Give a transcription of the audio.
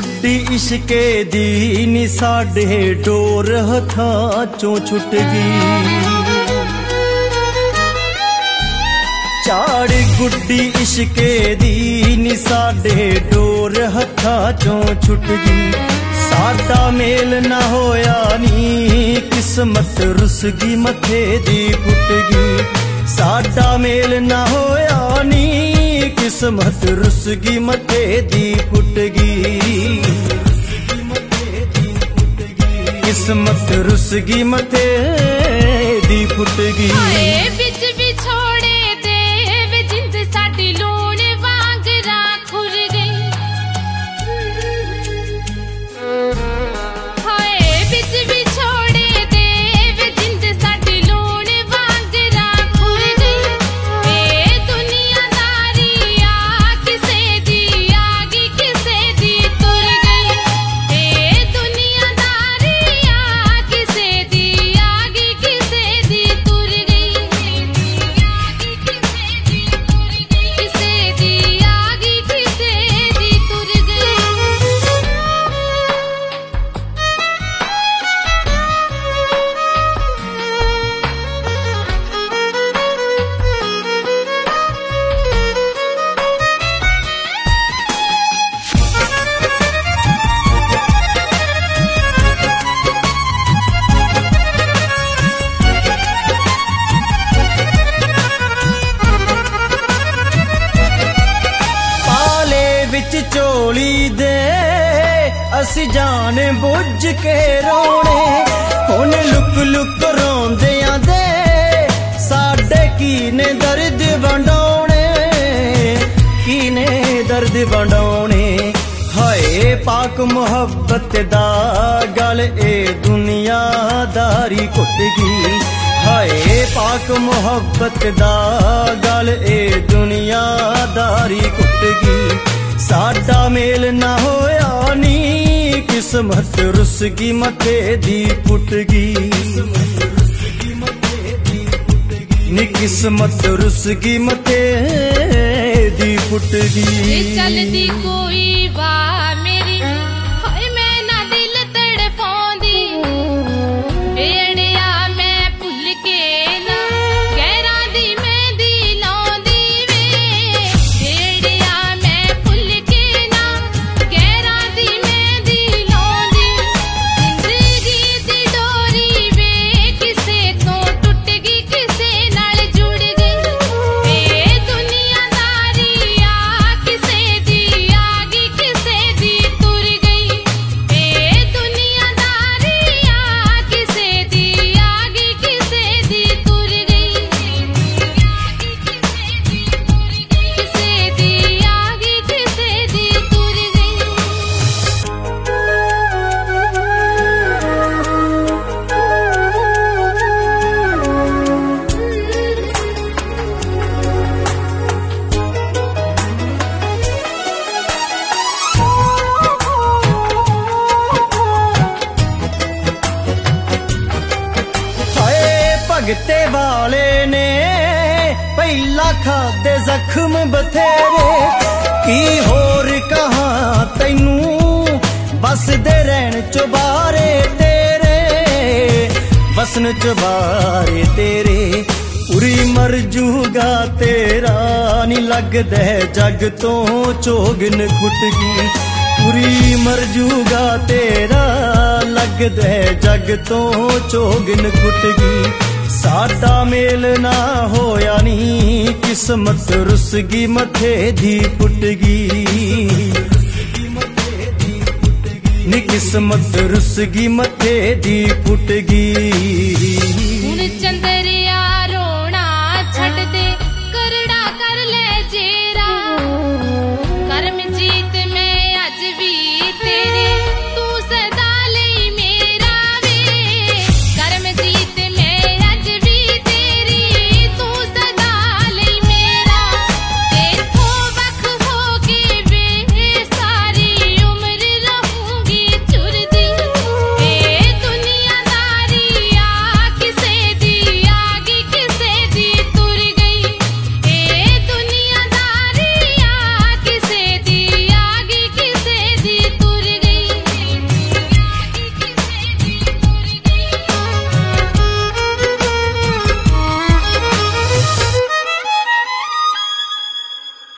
गुड्डी इश्के दी नी साडे डोर हथां चों छुट गई। झाड़ गुड्डी इश्के दी नी साडे डोर हथां चों छुट गई। साडा मेल ना होया नी किस्मत रुस गई मथे दी फुट गई। साडा मेल ना होया नी किस्मत रुस गई मथे दी फुट गई। किस्मत रुस गई मथे दी फुट गई। झोली दे असी जाने बुझ के रोने हुन लुक लुक रोंदियां दे साडे कीने दर्द वंडाउने कीने दर्द वंडाउने। हाय पाक मुहब्बत दा गल ए दुनियादारी घुट गई। हाय पाक मुहब्बत दा गल ए दुनियादारी घुट गई। साडा मेल ना होया नी किस्मत रुस गई मथे दी फुट गई। नी किस्मत रुस गई मथे दी फुट गई। चलदी कोई वाह मेरी हाय मैं ना दिल तड़फांदी बेड़िया मैं भुल के ना गैरा दी मेहंदी लाउंदी वे। बेड़िया मैं भुल के ना गैरा दी मेहंदी लाउंदी। जिंदगी दी डोरी वे किसे तो टुट गई किसे नाल जुड़ गई। ए दुनियादारी आ किसे दी आ गई किसे दी तुर गई। ए दुनियादारी आ किसे दी आ गई किसे दी तुर गई। किसे दी आ गई किसे दी तुर हाय भगते वाले ने पहला खादे जख्म बथेरे की होर कहां तैनू बस दे रहन चुबारे तेरे बसन चुबारे तेरे। पूरी मर जूगा तेरा नी लगदे जग तो चोगन खुट गई। पूरी मर जूगा तेरा लगदे जग तो चोगन खुट गई। साडा मेल ना होया नी किस्मत रुस गई मथे दी फुट गई। नी किस्मत रुस गई मथे दी फुट गई।